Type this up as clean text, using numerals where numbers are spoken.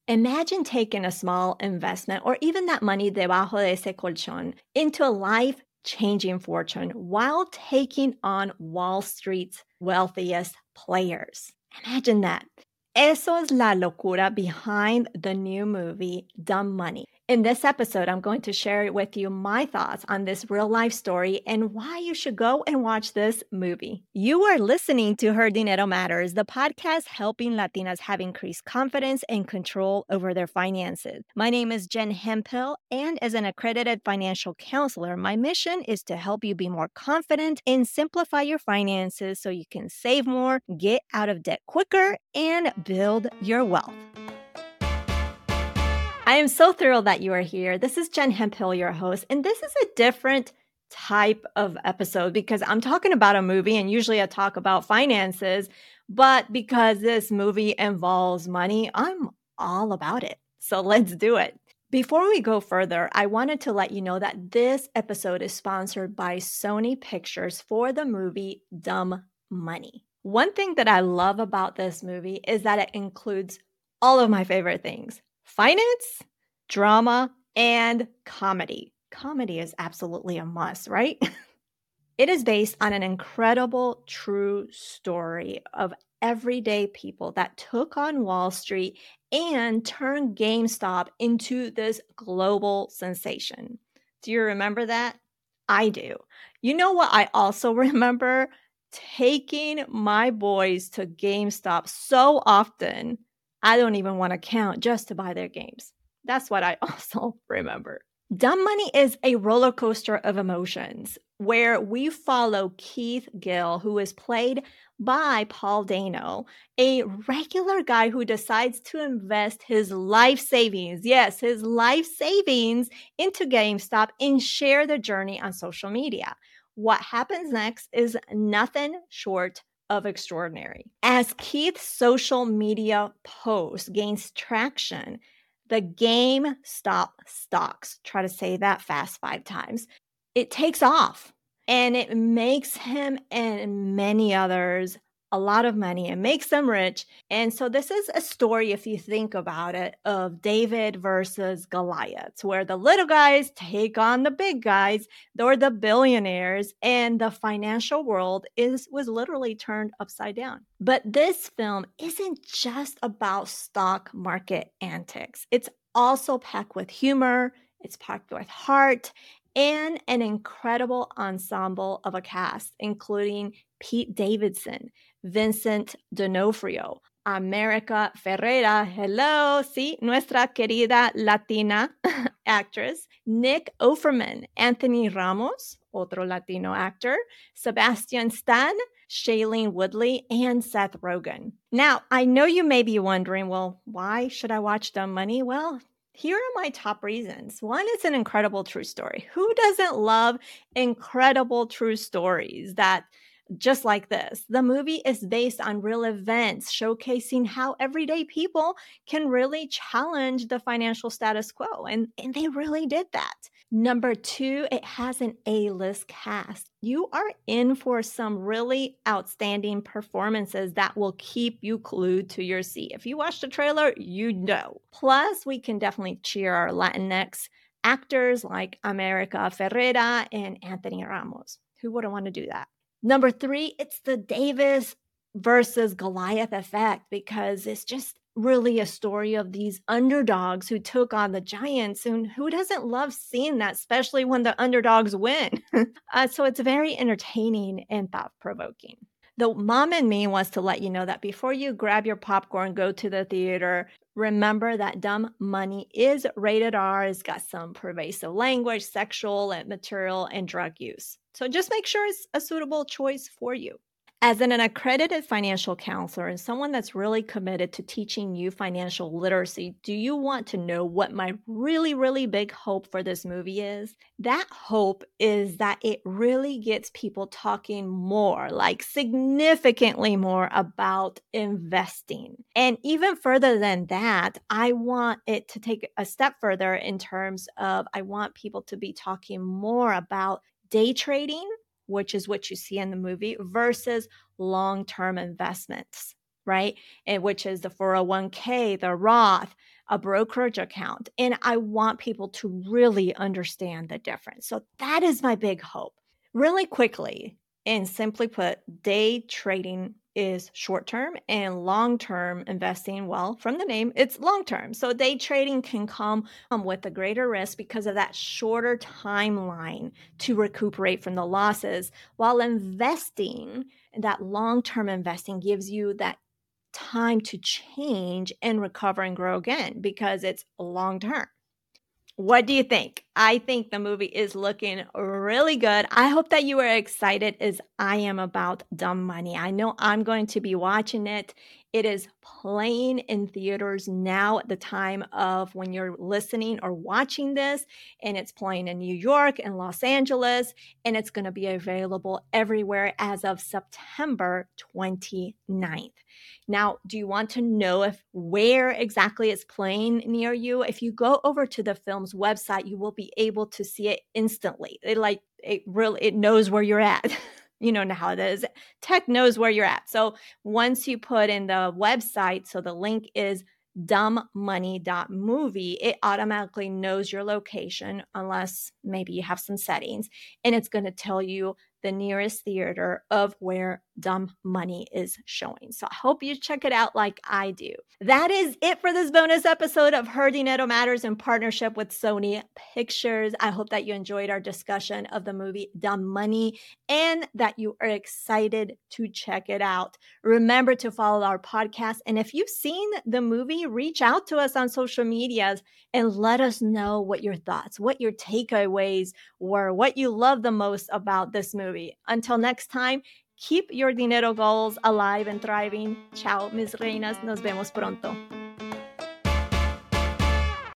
Imagine taking a small investment or even that money debajo de ese colchón into a life-changing fortune while taking on Wall Street's wealthiest players. Imagine that. Eso es la locura behind the new movie, Dumb Money. In this episode, I'm going to share with you my thoughts on this real life story and why you should go and watch this movie. You are listening to Her Dinero Matters, the podcast helping Latinas have increased confidence and control over their finances. My name is Jen Hemphill, and as an accredited financial counselor, my mission is to help you be more confident and simplify your finances so you can save more, get out of debt quicker, and build your wealth. I am so thrilled that you are here. This is Jen Hemphill, your host, and this is a different type of episode because I'm talking about a movie, and usually I talk about finances, but because this movie involves money, I'm all about it. So let's do it. Before we go further, I wanted to let you know that this episode is sponsored by Sony Pictures for the movie Dumb Money. One thing that I love about this movie is that it includes all of my favorite things: finance, drama, and comedy. Comedy is absolutely a must, right? It is based on an incredible true story of everyday people that took on Wall Street and turned GameStop into this global sensation. Do you remember that? I do. You know what I also remember? Taking my boys to GameStop so often, I don't even want to count, just to buy their games. That's what I also remember. Dumb Money is a roller coaster of emotions where we follow Keith Gill, who is played by Paul Dano, a regular guy who decides to invest his life savings, yes, his life savings, into GameStop and share the journey on social media. What happens next is nothing short of extraordinary. As Keith's social media post gains traction, the GameStop stocks, try to say that fast 5 times, it takes off and it makes him and many others a lot of money. It makes them rich. And so this is a story, if you think about it, of David versus Goliath, where the little guys take on the big guys, or the billionaires, and the financial world was literally turned upside down. But this film isn't just about stock market antics. It's also packed with humor, it's packed with heart, and an incredible ensemble of a cast, including Pete Davidson, Vincent D'Onofrio, America Ferrera, hello, sí, nuestra querida Latina actress, Nick Offerman, Anthony Ramos, otro Latino actor, Sebastian Stan, Shailene Woodley, and Seth Rogen. Now, I know you may be wondering, well, why should I watch Dumb Money? Well, here are my top reasons. One, it's an incredible true story. Who doesn't love incredible true stories that just like this? The movie is based on real events, showcasing how everyday people can really challenge the financial status quo. And they really did that. Number two, it has an A-list cast. You are in for some really outstanding performances that will keep you glued to your seat. If you watch the trailer, you know. Plus, we can definitely cheer our Latinx actors like America Ferrera and Anthony Ramos. Who wouldn't want to do that? Number three, it's the Davis versus Goliath effect, because it's just really a story of these underdogs who took on the giants, and who doesn't love seeing that, especially when the underdogs win? So it's very entertaining and thought-provoking. The mom in me wants to let you know that before you grab your popcorn, go to the theater, remember that Dumb Money is rated R. It's got some pervasive language, sexual and material, and drug use. So just make sure it's a suitable choice for you. As an accredited financial counselor and someone that's really committed to teaching you financial literacy, do you want to know what my really, really big hope for this movie is? That hope is that it really gets people talking more, like significantly more, about investing. And even further than that, I want it to take a step further in terms of I want people to be talking more about day trading, which is what you see in the movie, versus long-term investments, right? And which is the 401k, the Roth, a brokerage account. And I want people to really understand the difference. So that is my big hope. Really quickly and simply put, day trading is short term and long term investing. Well, from the name, it's long term. So day trading can come with a greater risk because of that shorter timeline to recuperate from the losses, while investing, that long term investing gives you that time to change and recover and grow again because it's long term. What do you think? I think the movie is looking really good. I hope that you are excited as I am about Dumb Money. I know I'm going to be watching it. It is playing in theaters now at the time of when you're listening or watching this, and it's playing in New York and Los Angeles, and it's going to be available everywhere as of September 29th. Now, do you want to know where exactly it's playing near you? If you go over to the film's website, you will be able to see it instantly. It knows where you're at. You know how it is. Tech knows where you're at. So once you put in the website, so the link is dumbmoney.movie, it automatically knows your location unless maybe you have some settings, and it's going to tell you the nearest theater of where Dumb Money is showing. So I hope you check it out like I do. That is it for this bonus episode of Her Dinero Matters in partnership with Sony Pictures. I hope that you enjoyed our discussion of the movie Dumb Money and that you are excited to check it out. Remember to follow our podcast. And if you've seen the movie, reach out to us on social medias and let us know what your thoughts, what your takeaways were, what you love the most about this movie. Until next time, keep your dinero goals alive and thriving. Ciao, mis reinas. Nos vemos pronto.